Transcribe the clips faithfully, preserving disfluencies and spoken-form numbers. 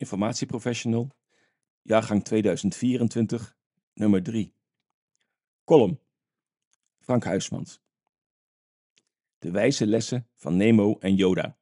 informatieprofessional, jaargang tweeduizend vierentwintig, nummer drie. Column, Frank Huismans. De wijze lessen van Nemo en Yoda.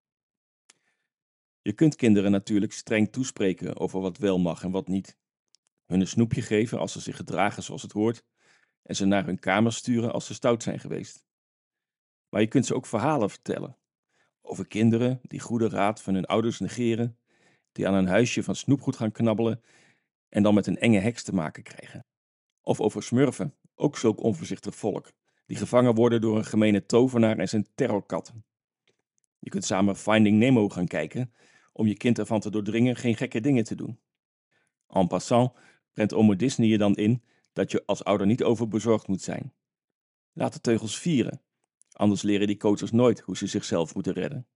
Je kunt kinderen natuurlijk streng toespreken over wat wel mag en wat niet. Hun een snoepje geven als ze zich gedragen zoals het hoort en ze naar hun kamer sturen als ze stout zijn geweest. Maar je kunt ze ook verhalen vertellen. Over kinderen die goede raad van hun ouders negeren, die aan een huisje van snoepgoed gaan knabbelen en dan met een enge heks te maken krijgen. Of over smurfen, ook zulk onvoorzichtig volk, die gevangen worden door een gemene tovenaar en zijn terrorkatten. Je kunt samen Finding Nemo gaan kijken om je kind ervan te doordringen geen gekke dingen te doen. En passant prent ome Disney je dan in dat je als ouder niet overbezorgd moet zijn. Laat de teugels vieren, anders leren die coaches nooit hoe ze zichzelf moeten redden.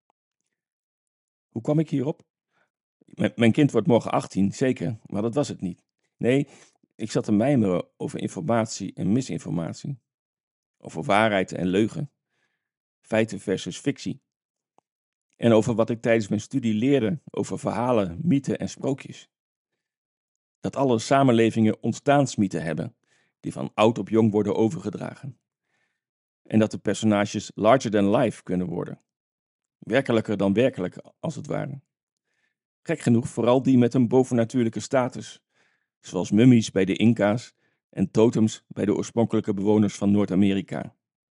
Hoe kwam ik hierop? M- mijn kind wordt morgen achttien, zeker, maar dat was het niet. Nee, ik zat te mijmeren over informatie en misinformatie. Over waarheid en leugen. Feiten versus fictie. En over wat ik tijdens mijn studie leerde over verhalen, mythen en sprookjes. Dat alle samenlevingen ontstaansmythen hebben, die van oud op jong worden overgedragen. En dat de personages larger than life kunnen worden. Werkelijker dan werkelijk, als het ware. Gek genoeg vooral die met een bovennatuurlijke status, zoals mummies bij de Inca's en totems bij de oorspronkelijke bewoners van Noord-Amerika.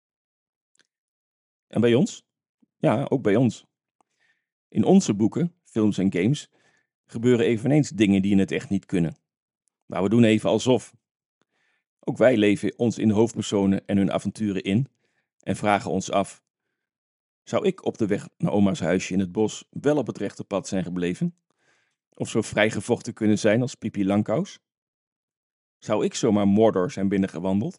En bij ons? Ja, ook bij ons. In onze boeken, films en games gebeuren eveneens dingen die in het echt niet kunnen. Maar we doen even alsof. Ook wij leven ons in de hoofdpersonen en hun avonturen in en vragen ons af: zou ik op de weg naar oma's huisje in het bos wel op het rechte pad zijn gebleven? Of zo vrijgevochten kunnen zijn als Pipi Langkous? Zou ik zomaar Mordor zijn binnengewandeld?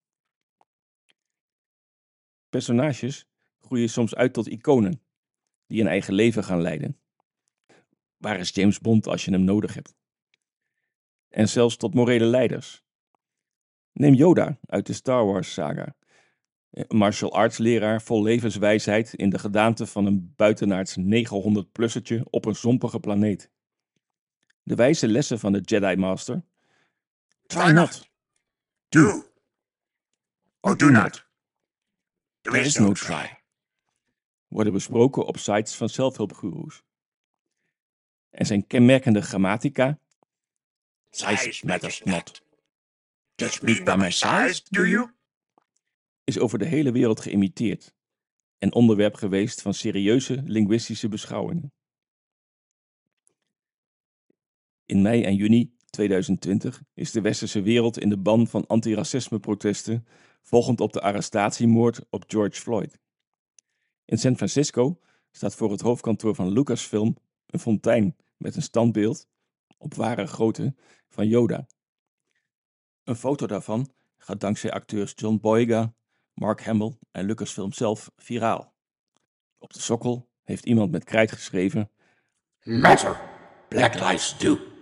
Personages groeien soms uit tot iconen, die een eigen leven gaan leiden. Waar is James Bond als je hem nodig hebt? En zelfs tot morele leiders. Neem Yoda uit de Star Wars saga. Een martial arts leraar vol levenswijsheid in de gedaante van een buitenaards negenhonderd-plussertje op een zompige planeet. De wijze lessen van de Jedi Master. Try not. Do. Or do not. There is no try. Worden besproken op sites van zelfhulpgoeroes. En zijn kenmerkende grammatica. Size matters not. Judge me by my size, do you? Is over de hele wereld geïmiteerd en onderwerp geweest van serieuze linguïstische beschouwingen. In mei en juni tweeduizend twintig is de westerse wereld in de ban van antiracisme-protesten volgend op de arrestatiemoord op George Floyd. In San Francisco staat voor het hoofdkantoor van Lucasfilm een fontein met een standbeeld, op ware grootte, van Yoda. Een foto daarvan gaat dankzij acteurs John Boyega, Mark Hamill en Lucasfilm zelf viraal. Op de sokkel heeft iemand met krijt geschreven: Matter. Black lives do.